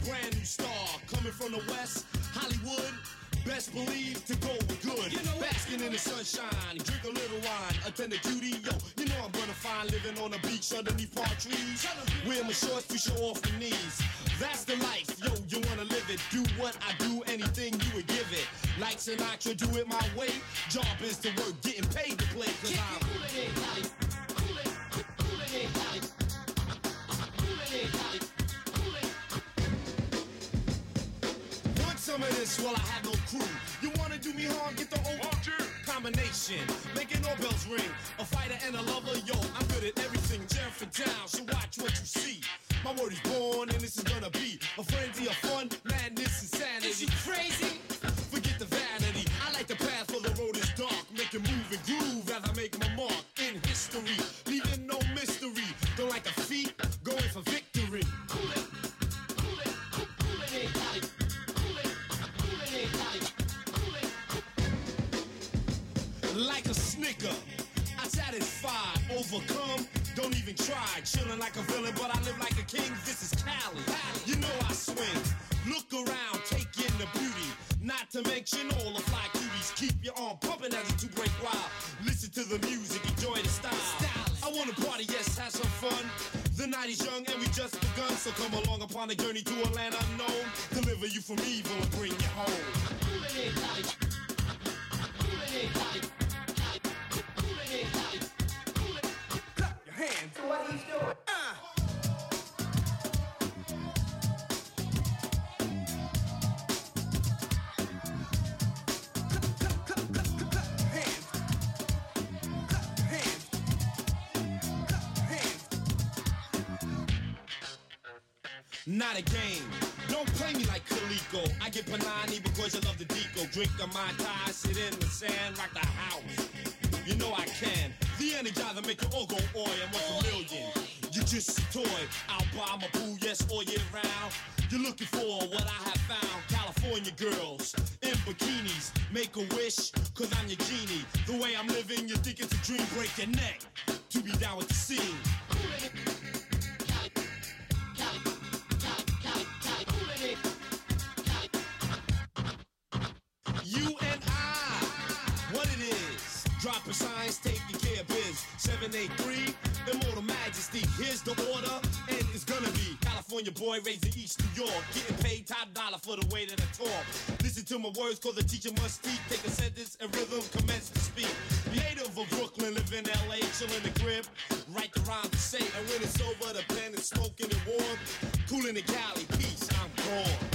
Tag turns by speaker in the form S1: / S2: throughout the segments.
S1: brand new star coming from the West Hollywood. Best believe to go good. You know, basking in the sunshine, drink a little wine, attend the cutie. Yo, you know I'm gonna find living on the beach underneath palm trees. Wear my shorts to show off the knees. That's the life, yo, you wanna live it. Do what I do, anything you would give it. Like Sinatra, do it my way. Job is to work, getting paid to play. Cause I'm coolin' it, Cali. Coolin' it, Cali. Coolin' it, Cali. Some of this while I have no crew. You wanna do me harm, get the whole combination. Making all bells ring. A fighter and a lover, yo, I'm good at everything. Jennifer down, so watch what you see. My word is born and this is gonna be a frenzy of fun, madness, insanity. Is she crazy? Forget the vanity. I like the path where the road is dark. Make it move and groove as I make my mark in history. Leaving no mystery. Don't like defeat, going for victory. Cool it, like a snicker, I satisfy, overcome, don't even try. Chillin' like a villain, but I live like a king. This is Cali. You know I swing. Look around, take in the beauty. Not to mention all the fly cuties. Keep your arm pumping as the two break wild. Listen to the music, enjoy the style. I wanna party, yes, have some fun. The night is young and we just begun. So come along upon a journey to a land unknown. Deliver you from evil and bring you home. Clap your hands to what he's doing. Not a game. Don't play me like Kaliko. I get Panani because you love the Deco. Drink a Mai Tai, sit in the sand, rock the house. You know I can. The Energizer make you all go oi. I'm worth $1 million. You just a toy. I'll buy my pool, yes, all year round. You're looking for what I have found. California girls in bikinis. Make a wish, cause I'm your genie. The way I'm living, you think it's a dream. Break your neck to be down with the scene. You and I, what it is. Dropping signs, taking care of biz. 783, Immortal Majesty. Here's the order, and it's gonna be California boy raised in East New York. Getting paid top dollar for the way that I talk. Listen to my words, cause the teacher must speak. Take a sentence and rhythm, commence to speak. Native of Brooklyn, live in LA, chill in the crib. Write the rhyme to say, and when it's over, the pen is smoking and warm. Coolin' the Cali, peace, I'm gone.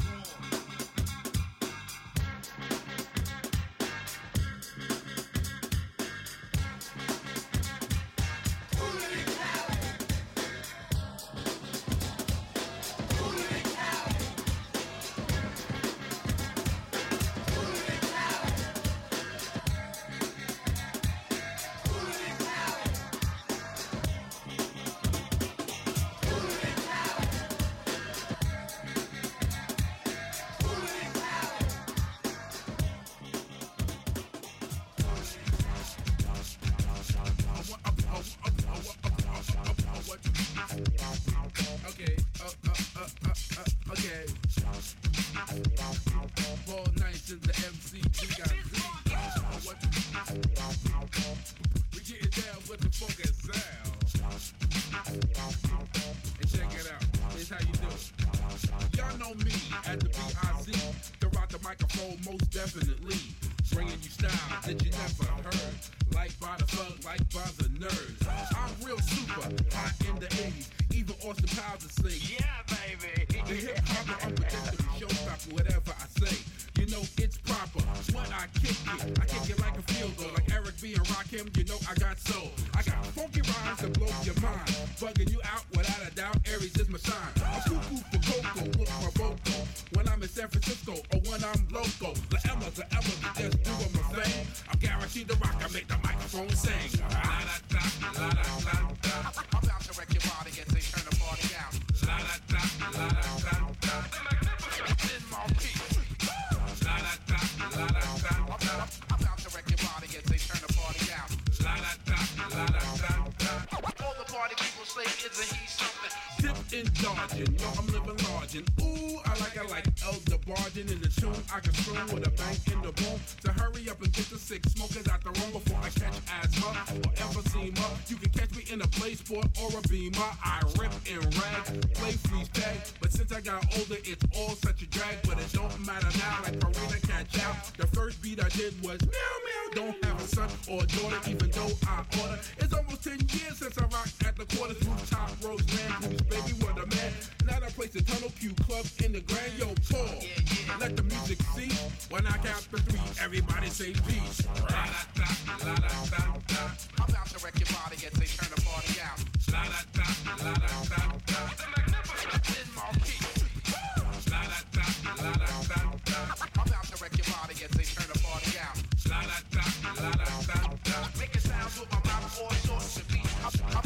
S2: All the party people say it's a Dip in dodging, yo, I'm living large and ooh, I like Elder barging in the tune. I can swing with a bang in the boom. So hurry up and get the six smokers out the room before I catch asthma or emphysema. You can catch me in a play sport or a beamer. I rip and rag, play freeze tag. But since I got older, it's all such a drag. But it don't matter now, like Karina Catch Out. The first beat I did was meow meow. Don't have a son or a daughter, even though I order. It's almost 10 years since I rocked at the quarters. Rooftop, Roseland, Bruce, baby, what a man. Now I place a Tunnel Q Club in the Grand Yo Tour. Let the music cease. When I count to three, everybody say peace. La da da, la da da da.
S3: I'm about to wreck your body as they turn the party out.
S2: La da da, la da da da.
S3: The magnificent Marquis.
S2: La da da, la da da da.
S3: I'm about to wreck your body as they turn the party out.
S2: La da da, la da da da.
S3: Making sounds with my mouth or short to be. I'm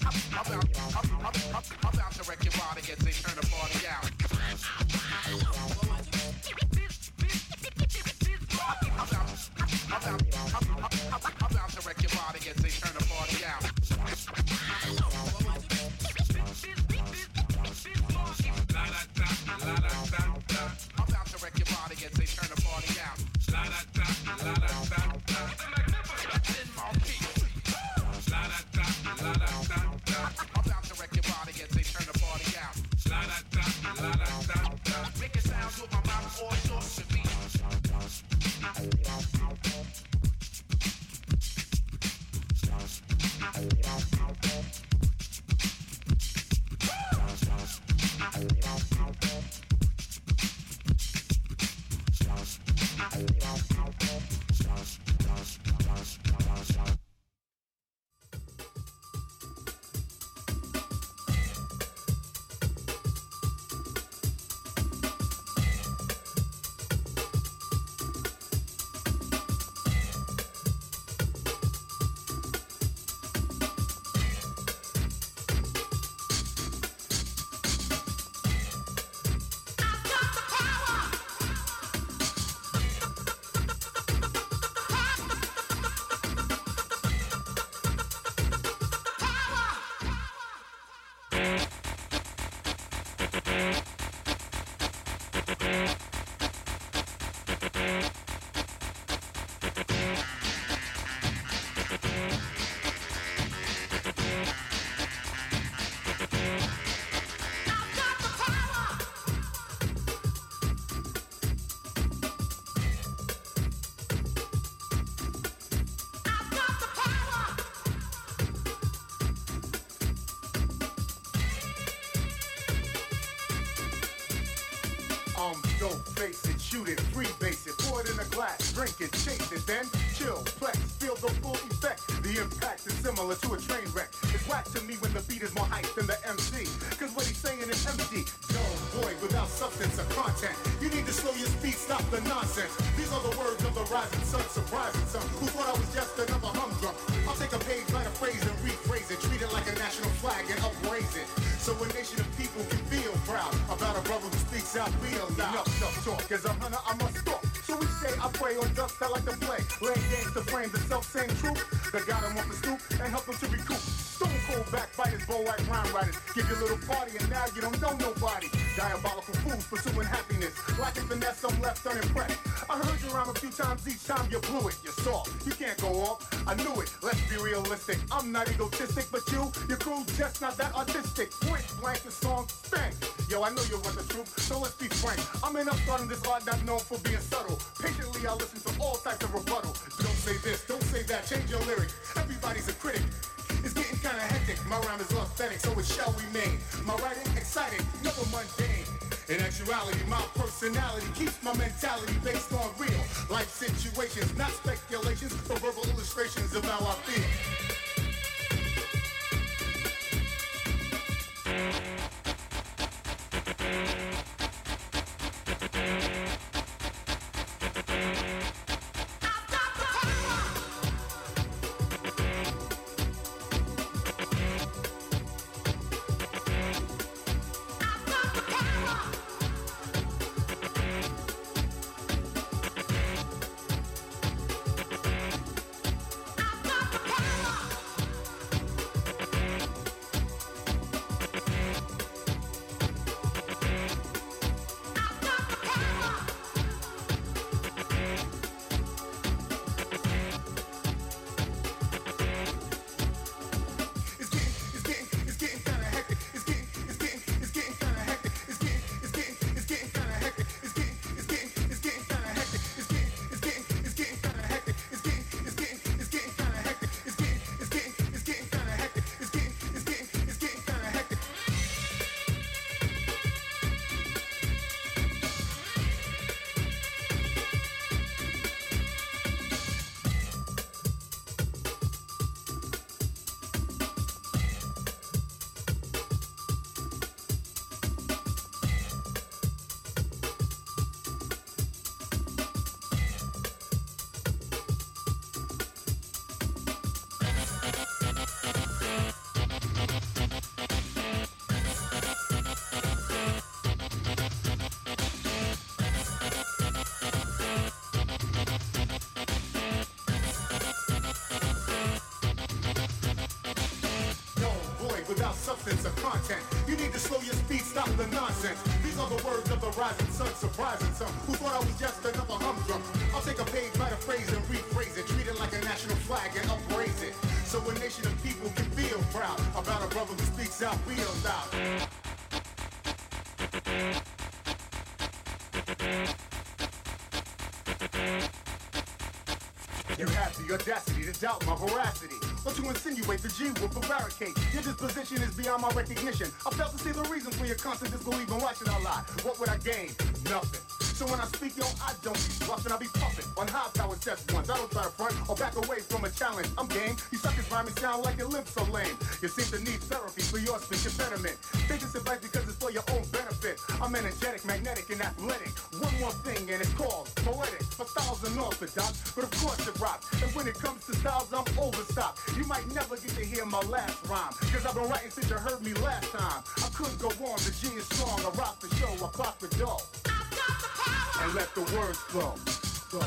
S3: about to wreck your body as they turn the party out. I'm about to wreck your body as they turn the party out.
S2: La da da, la da da da.
S3: I'm about to wreck your body as they turn the party out.
S2: La da da, la da da da.
S3: The magnificent Marquis.
S2: La da da, la da da da.
S3: I'm about to wreck your body as they turn the party out.
S2: La da da, la da da da.
S3: Making sounds with my mouth or short to be.
S4: Don't face it, shoot it, freebase it, pour it in a glass, drink it, chase it, then chill, flex, feel the full effect. The impact is similar to a train wreck. It's whack to me when the beat is more hype than the MC, cause what he's saying is empty. Dull void without substance or content. You need to slow your speed, stop the nonsense. These are the words of the rising sun, surprising some who thought I was just another humdrum. I'll take a page, write a phrase and rephrase it, treat it like a national flag and upraise it, so a nation of people can feel proud about a brother who speaks out real loud. Enough talk, as a hunter I must stalk. So each day I pray on dust I like to play. Laying games to frame the self-same truth that got him off the stoop and help him to recoup. Stone cold backbiters, bow white rhyme writers. Give your little party and now you don't know nobody. Diabolical fools pursuing happiness. Lacking finesse, I'm left unimpressed. I heard you rhyme a few times, each time you blew it. You're soft, you can't go off. I knew it, let's be realistic. I'm not egotistic, but your crew just not that artistic. Point blank, the song stank. Yo, I know you want the truth, so let's be frank. I'm in up starting this art not known for being subtle. Patiently I listen to all types of rebuttal. Don't say this, don't say that, change your lyrics. Everybody's a critic. It's getting kinda hectic, my rhyme is authentic, so it shall remain. My writing exciting, never mundane. In actuality, my personality keeps my mentality based on real life situations, not speculations, but verbal illustrations of how I feel. content. You need to slow your speed, stop the nonsense. These are the words of the rising sun, surprising some who thought I was just another humdrum. I'll take a page, write a phrase, and rephrase it. Treat it like a national flag and upraise it. So a nation of people can feel proud about a brother who speaks out real loud. You have the audacity to doubt my veracity, or to insinuate the G will barricade. Your disposition is beyond my recognition. I fail to see the reasons for your constant disbelief, and why should I lie? What would I gain? Nothing. So when I speak, yo, I don't be bluffing, I be puffing on high power test ones. I don't try to front or back away from a challenge. I'm game. You suckers rhyming sound like your lips so lame. You seem to need therapy for your speech impediment. Take this advice because it's for your own benefit. I'm energetic, magnetic, and athletic. One more thing, and it's called poetic. My style's unorthodox, but of course it rocks. And when it comes to styles, I'm overstocked. You might never get to hear my last rhyme, cause I've been writing since you heard me last time. I couldn't go on, the G is strong. I rock the show, I clock the dough. And let the words flow. Go.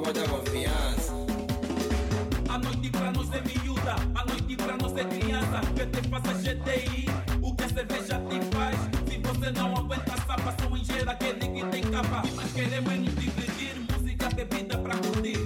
S5: muita confiança.
S6: A noite pra nós é miúda, a noite pra nós é criança. Que te faça GTI, o que a cerveja te faz. Se você não aguenta sapa, só engenheiro aquele que tem capa. E mais queremos é nos divertir, música, bebida pra curtir.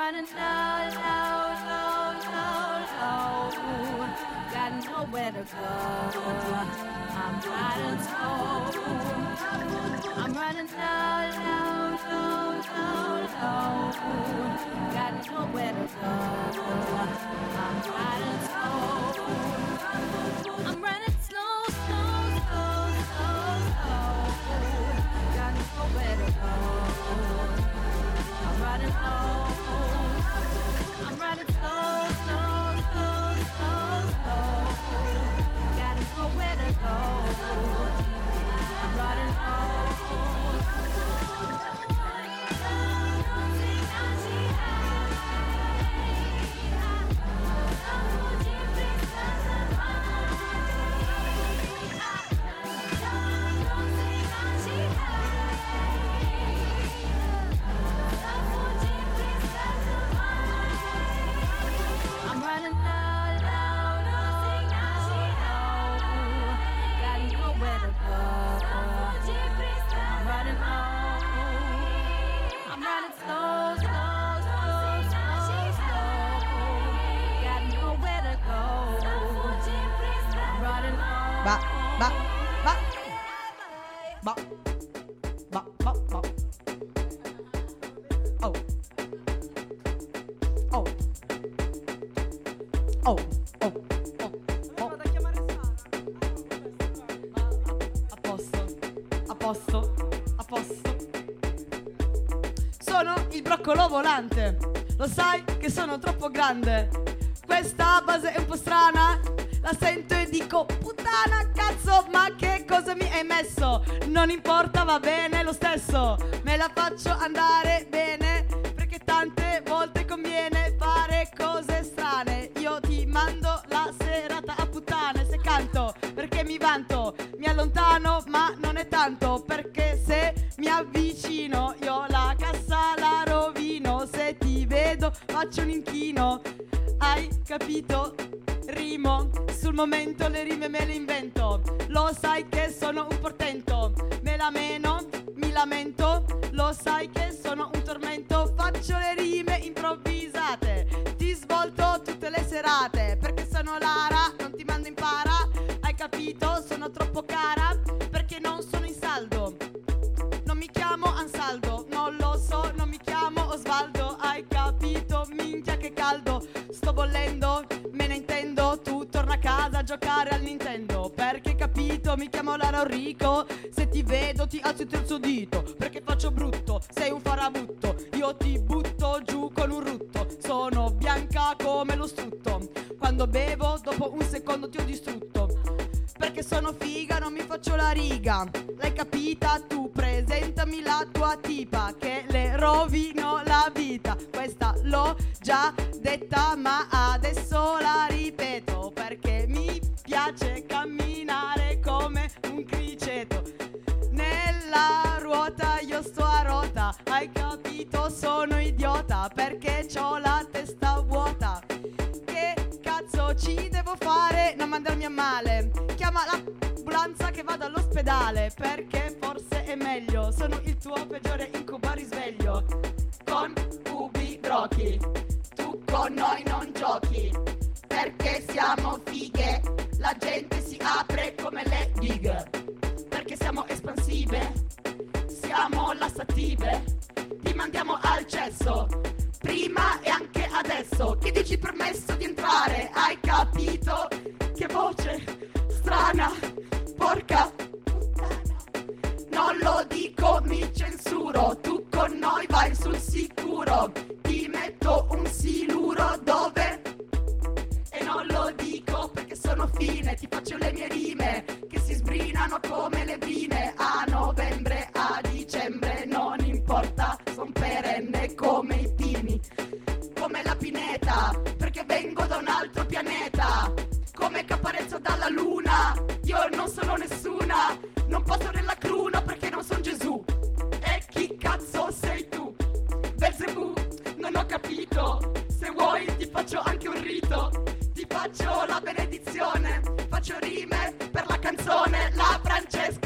S5: running low, low, low, low, low. Got nowhere to go. I'm riding slow. I'm running low, low, low, low, low. Got nowhere to go. I'm riding slow. I'm running slow, slow, slow, slow, slow. Got nowhere to go. I'm running low. I'm running slow, slow, slow, slow, slow. Got nowhere to go. I'm running low.
S7: A posto. Sono il broccolo volante. Lo sai che sono troppo grande. Questa base è un po' strana. La sento e dico puttana, cazzo, ma che cosa mi hai messo? Non importa, va bene lo stesso. Me la faccio andare bene, perché tante volte conviene fare cose strane. Io ti mando la serata a puttane. Se canto perché mi vanto, mi allontano ma non è tanto, perché se mi avvicino io la cassa la rovino. Se ti vedo faccio un inchino. Hai capito? Rimo, sul momento le rime me le invento. Lo sai che sono un portento. Me la meno, mi lamento. Lo sai che sono un tormento. Faccio le rime improvvisate. Ti svolto tutte le serate, perché sono Lara, non ti mando in para. Hai capito? Sono troppo cara, perché non sono in saldo. Non mi chiamo Ansaldo, non lo so, non mi chiamo Osvaldo. Hai capito? Minchia che caldo. Sto bollendo, me ne intendo. Tu torna a casa a giocare al Nintendo, perché capito? Mi chiamo Lara Enrico. Se ti vedo ti alzo il terzo dito, perché faccio brutto, sei un farabutto. Io ti butto giù con un rutto. Sono bianca come lo strutto. Quando bevo dopo un secondo ti ho distrutto, perché sono figa, non mi faccio la riga. L'hai capita tu? Presentami la tua tipa, che le rovino la vita. Questa l'ho già detta, ma adesso la ripeto, perché mi piace camminare come un criceto. Nella ruota io sto a rota. Hai capito? Sono idiota, perché c'ho la testa vuota. Che cazzo ci devo fare? Non mandarmi a male. Chiama l'ambulanza che vado all'ospedale, perché forse è meglio. Sono il tuo peggiore incubo a risveglio. Con ubriachi tu con noi non giochi, perché siamo fighe. La gente si apre come le dighe, perché siamo espansive, siamo lassative. Ti mandiamo al cesso, prima e anche adesso. Che dici permesso di entrare? Hai capito? Che voce strana, porca puttana. Non lo dico, mi censuro. Tu con noi vai sul sicuro. Ti metto un siluro dove? E non lo dico perché sono fine. Ti faccio le mie rime che si sbrinano come le brine. A novembre, a dicembre, non importa, son perenne come i pini, come la pineta, perché vengo da un altro pianeta, come Caparezza dalla luna. Io non sono nessuna, non posso nella cruna perché non son Gesù. E chi cazzo sei tu? Belzebù, non ho capito. Se vuoi ti faccio anche un rito, ti faccio la benedizione, faccio rime per la canzone. La Francesca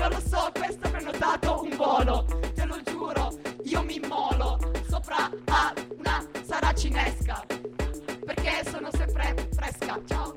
S8: non lo so, questo ho prenotato un volo, te lo giuro, io mi immolo sopra a una saracinesca, perché sono sempre fresca. Ciao.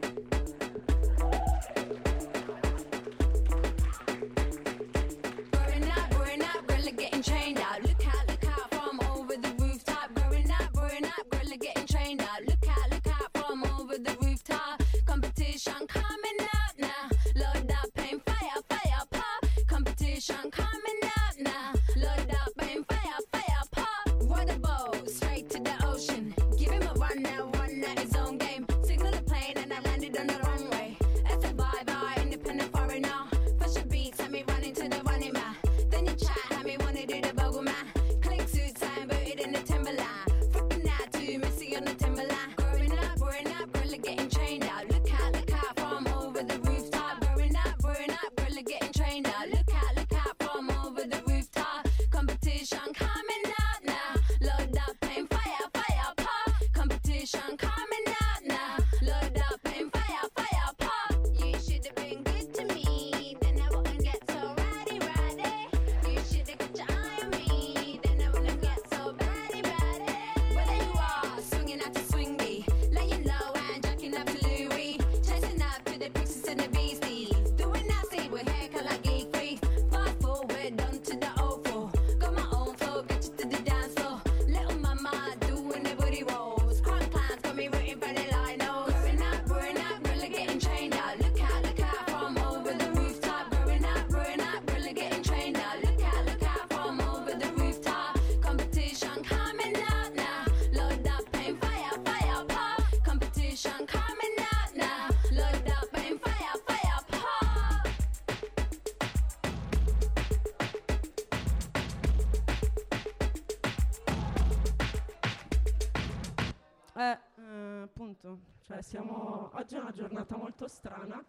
S5: Growing up, really getting trained out. Look out from over the rooftop. Growing up, really getting trained out. Look out from over the rooftop. Competition coming up now. Load up, aim, fire, pop. Competition coming up now. Load up, aim, fire, pop. Ride a boat straight to the ocean. Give him a run now, one at his own game. Signal the plane and I landed on the runway. As a survivor, independent foreigner. Fresh beats, had me running to the running man. Then you chat, had me wanna do the bogle man. Click suits, time booted in the Timberland. Freaking out to Missy on the Timberland. Growing up, really getting trained out. Look out from over the rooftop. Growing up, really getting trained out. Look out from over the rooftop. Competition coming up now. Load up, aim, fire, pop. Competition coming up now. Load up, aim, fire, pop. You should have been good to me, then I wouldn't get so rowdy. You should have got your eye on me, then I wouldn't get so batty. Whether you are swinging out to swing me, laying low and jacking up to Louis, chasing up to the princess and the beasties, doing nasty with haircut like geek free. Fast forward onto the oval, got my own flow, get you to the dance floor. Little mama doing the booty rolls, crunk clowns got me rooting for the linos. Growing up, really getting trained out. Look out from over the rooftop. Growing up, really getting trained out. Look out from over the rooftop. Competition coming up now. Load up, aim, fire, pop. Competition coming up now. Load up, aim, fire, pop.
S9: Appunto, cioè oggi è una giornata molto strana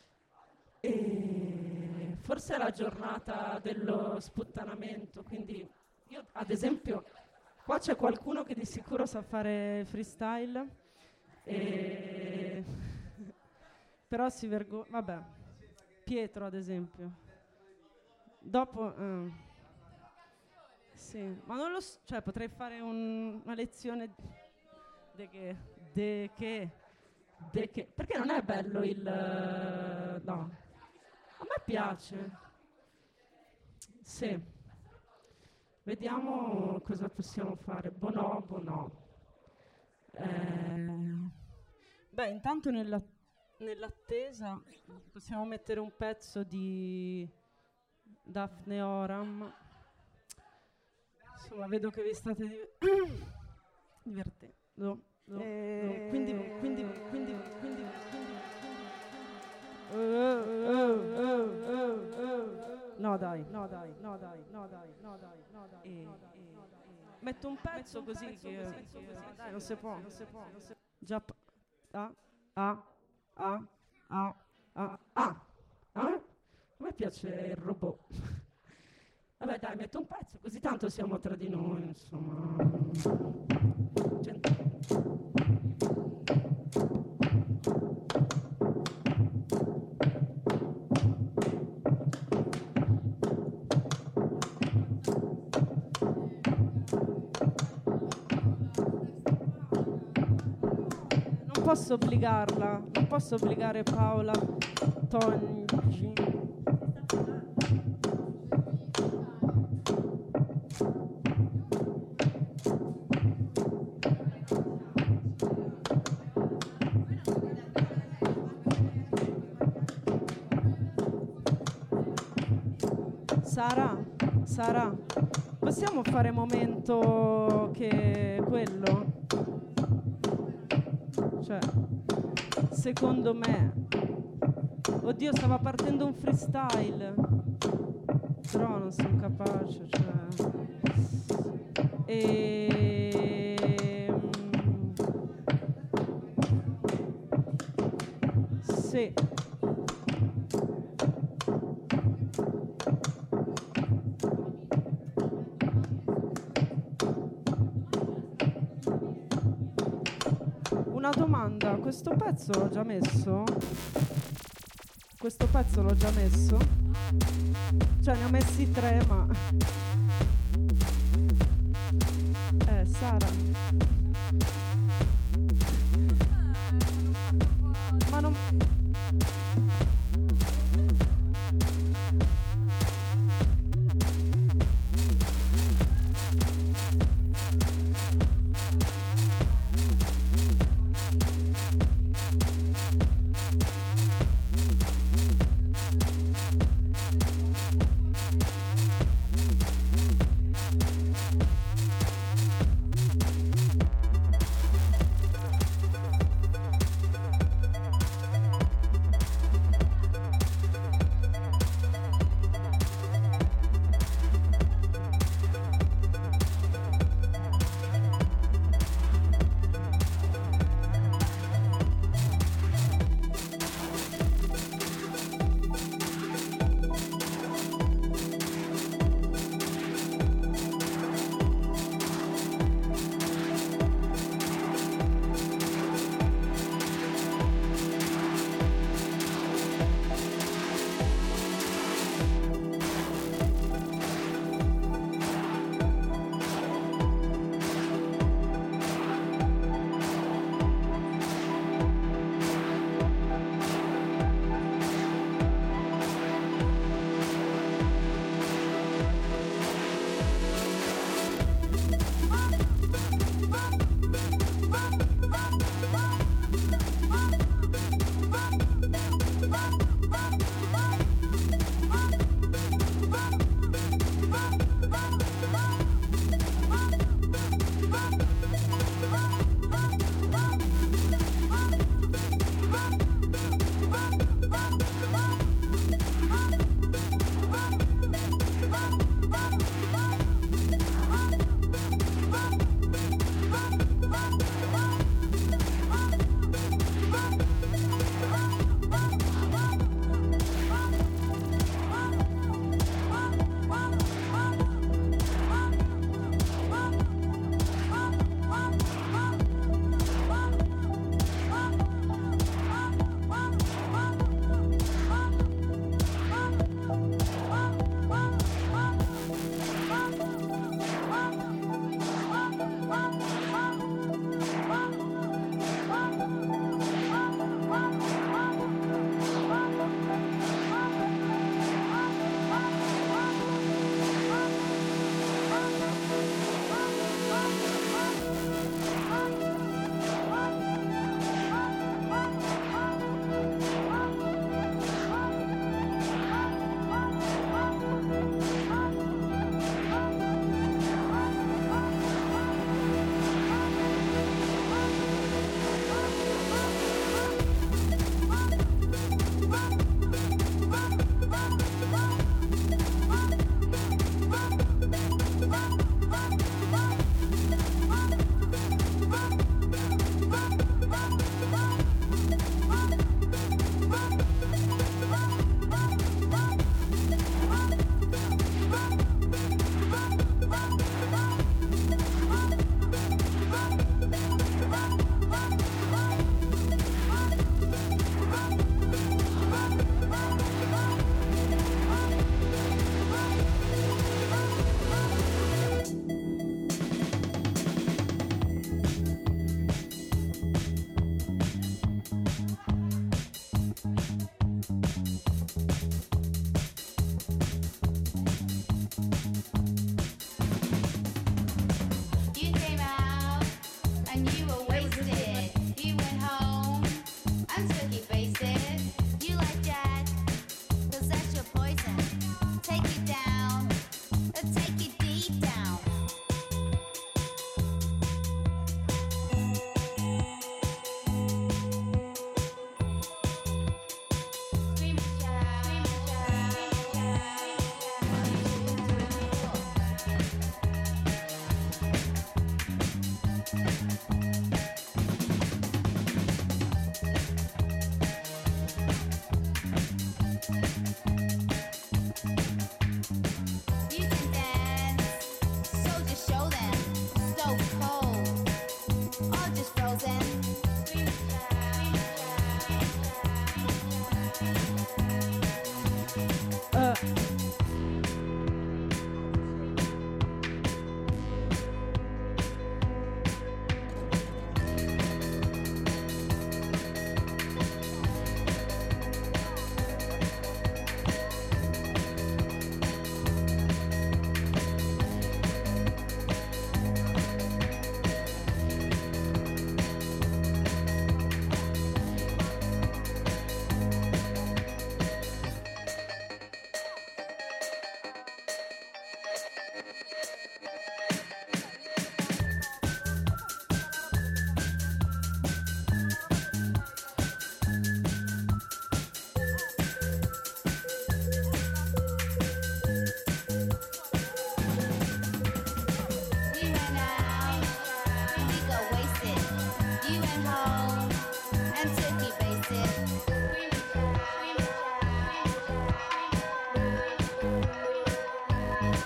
S9: e forse è la giornata dello sputtanamento, quindi io ad esempio qua c'è qualcuno che di sicuro sa fare freestyle e però si vergogna, vabbè, Pietro ad esempio, dopo sì, ma non lo so, cioè potrei fare una lezione de che perché non è bello il no, a me piace, sì, vediamo cosa possiamo fare. Bonobo. Beh, intanto nell'attesa possiamo mettere un pezzo di Daphne Oram. Insomma, vedo che vi state divertendo. Quindi no dai. Metto un pezzo così che dai, non si può. Già a me piace il robot. Vabbè dai, metto un pezzo così tanto siamo tra di noi, insomma. Non posso obbligare Paola Tongi. Sara, possiamo fare momento che quello? Cioè, secondo me, oddio, stava partendo un freestyle, però non sono capace, cioè. Sì. Una domanda, questo pezzo l'ho già messo? Questo pezzo l'ho già messo? Cioè ne ho messi 3, ma... Sara. Ma non...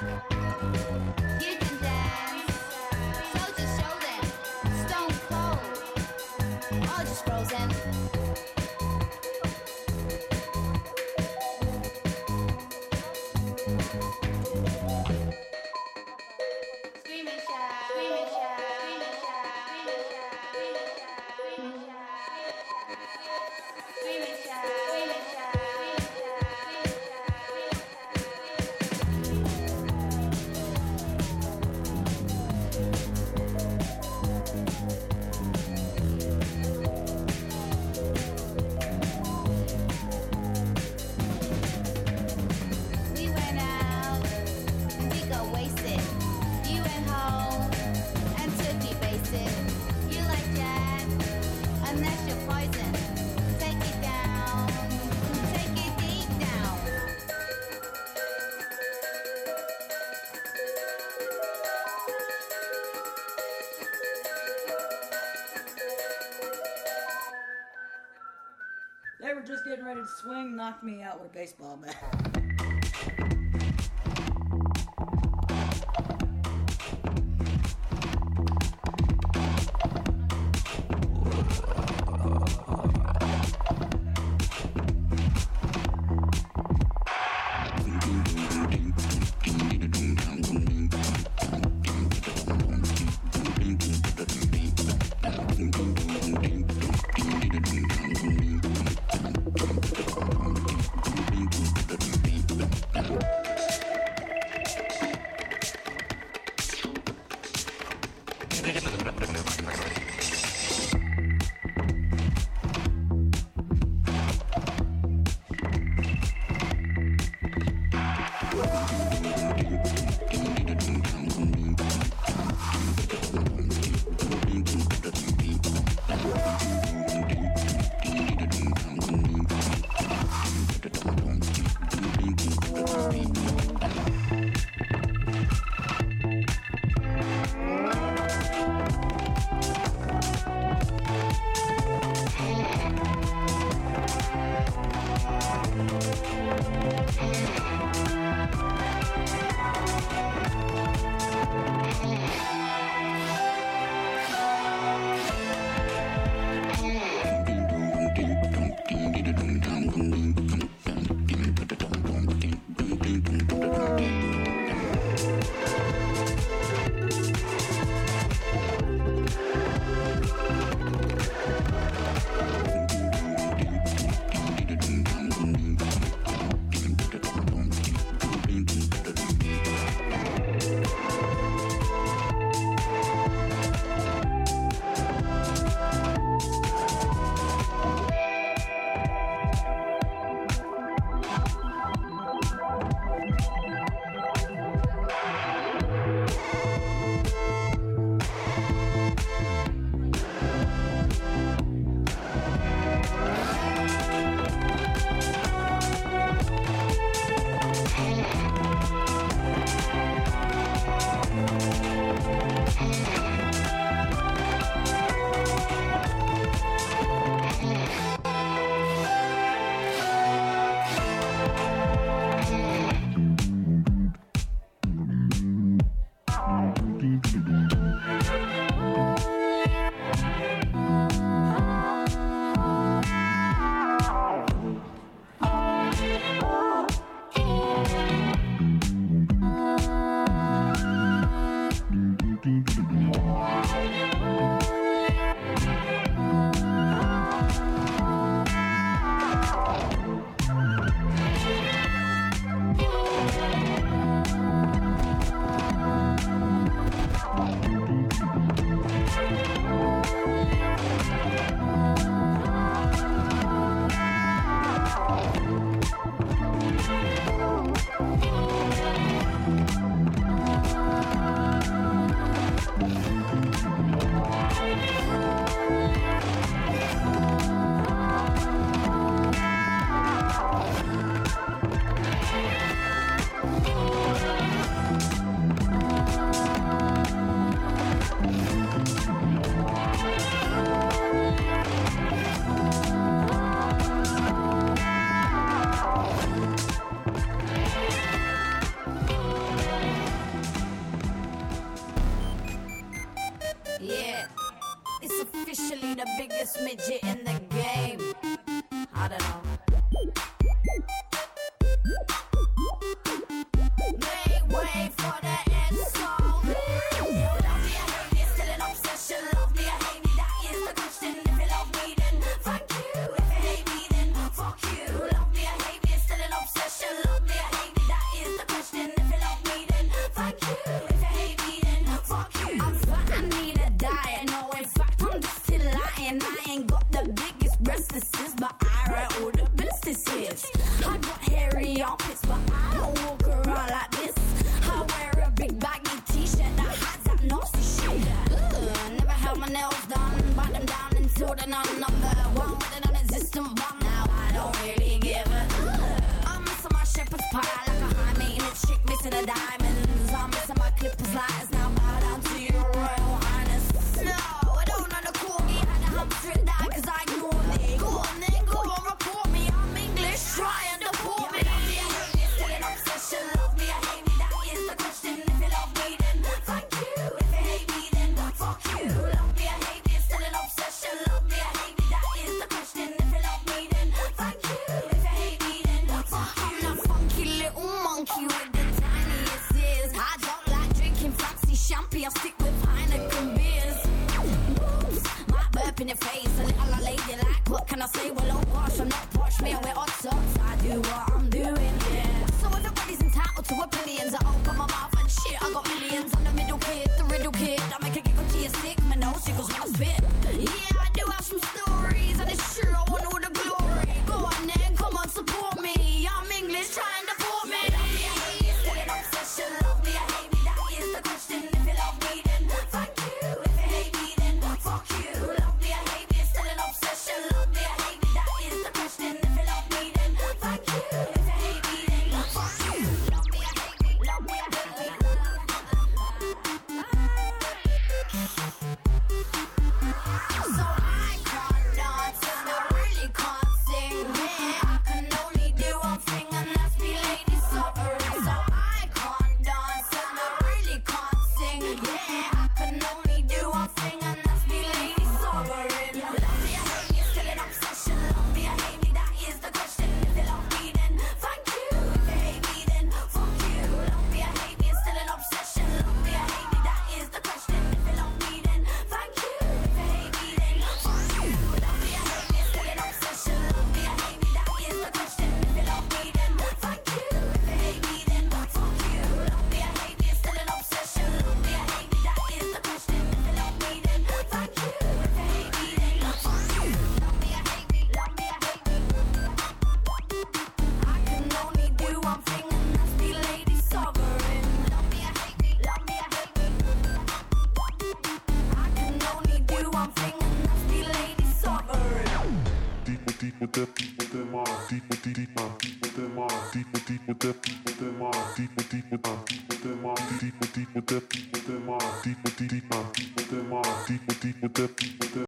S5: You can dance, so just show them. Stone cold, or just frozen. Scream and shout, scream and shout, scream and shout, scream and shout, scream and shout, scream and shout, scream and shout, we went out and we got wasted. You went home and took your basic. You like that, and that's your poison. Take it down, take it deep down.
S7: They were just getting ready to swing, knocked me out with a baseball bat.
S5: and I'm number one with an non-existent one. Now I don't really give a. I'm missing my shepherd's pie like a high maintenance chick missing her diamonds. I'm missing my clippers lighters. Now bow down to your royal highness. No, I don't know the call me. Had a hamster and die 'cause I ignored me. Go on then, go on, report me. I'm English, try and deport me. Love me, I hate me, still an obsession. Love me, I hate me, that is the question. If you love me, then thank you. If you hate me, then fuck you. Love me, I hate me, still an obsession. Love me, I hate me, that is the question. If you love me, then thank you. If you hate me, then fuck you. I'm that funky little monkey with the tiniest ears. I don't like drinking fancy champagne. I stick with Heineken beers. Oops, might burp in your face. A little lady like, what can I say? Well, oh gosh, I'm not posh. Me, I wear odd socks. I do what I'm doing, yeah. So everybody's entitled to opinions. I open my mouth and shit. I got millions. I'm the middle kid, the riddle kid. I make a giggle to your sick. My nose jiggles when I spit. Yeah, I do have some stories, and it's true. I want all the glory. Go on then, come on, support me. I'm English, try and deport me. Love me, I hate me, still an obsession. Love me, I hate me, that is the question. If you love me, then thank you. If you hate me, then fuck you. Love me, I hate me, still an obsession. Love me, I hate me, that is the question. If you love me, then thank you. If you hate me, then fuck you. Love me, I hate me, love me, I hate me. So I can't dance and I really can't sing. Yeah, I can only do one thing and that's be lady sovereign. So I can't dance and I really can't sing. Yeah, I can only do one thing and that's be lady sovereign. Love me, I hate me, still an obsession. Love me, I hate me, that is the question. If you love me, then thank you. If you hate me, then fuck you. Love me, I hate me, still an obsession. Love me, I hate me, that is the question. If you love me, then thank you. If you hate me, then fuck you. Love me, I hate me, still an obsession. Love me, I hate me, that is the question. If you love me, then thank you. If you hate me, then fuck you. Love me, I hate me, still an obsession. Love me, I hate me, that is the question. If you love me, then thank you. If you hate me, then fuck you. Love me, I hate me, love me, I hate me. I can only do one thing and that's be lady sovereign. Love me, I hate me, love me, I hate me. I can only do one thing and that's be lady sovereign.
S10: Deep with that mom, deep with that mom, deep with that mom, deep with that mom, deep with that mom, deep with that mom, deep with that